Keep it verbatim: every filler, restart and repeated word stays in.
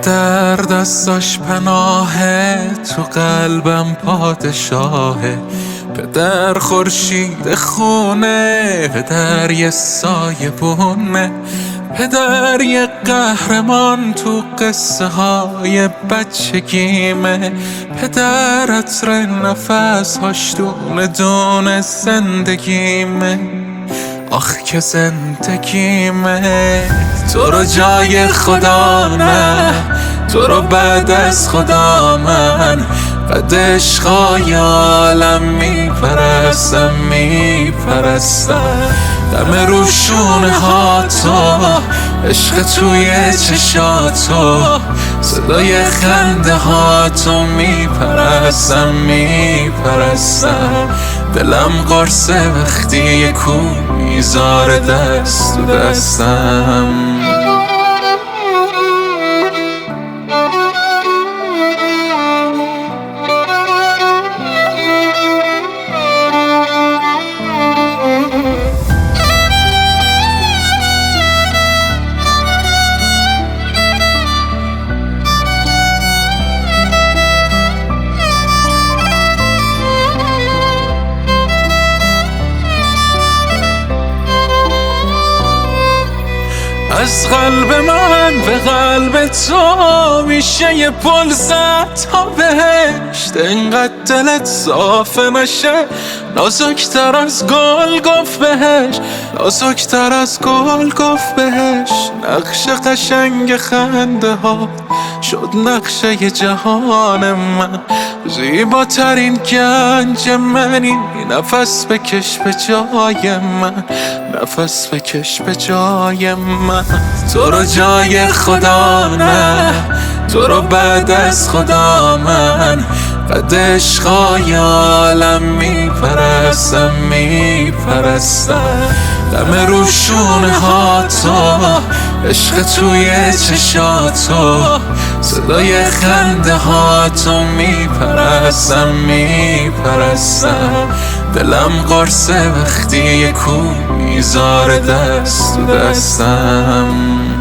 پدر دستاش پناهه، تو قلبم پادشاهه. پدر خورشید خونه، پدر یه سایه بونه، پدر یه قهرمان تو قصه های بچگیمه. پدر عطر نفس هاش دونه دونه زندگیمه. آخ که زندگیمه. تو رو جای خدا نه، تو رو بعد از خدا من قد عشقای عالم میپرستم میپرستم. دم روشونه ها تو، عشق توی چشاتو، صدای خنده ها تو میپرستم میپرستم. دلم قرصه وقتی یه کو میذاره دست تو دستم. از قلب من به قلب تو میشه یه پل زد تا بهشت. اینقدر دلت صافه نشه، نازکتر از گل گفت بهش، نازکتر از گل گفت بهش. نقش قشنگ خنده ها شد نقشه ی جهان من، زیباترین گنج منی. نفس بکش به جای من، نفس بکش به جای من. تو رو جای خدا نه، تو رو بعد از خدا من قد عشقای عالم میپرستم میپرستم. دم روشونه ها تو، عشق توی چشاتو، صدای خنده ها تو میپرستم میپرستم. دلم قرصه وقتی یه کو میذاره دست تو دستم.